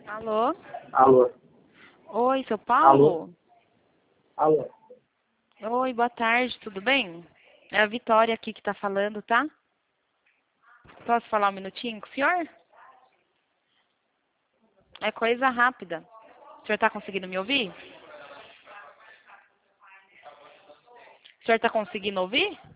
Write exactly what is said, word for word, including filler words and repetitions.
Alô? Alô? Oi, seu Alô? Paulo? Alô? Oi, boa tarde, tudo bem? É a Vitória aqui que tá falando, tá? Posso falar um minutinho com o senhor? É coisa rápida. O senhor tá conseguindo me ouvir? O senhor tá conseguindo ouvir?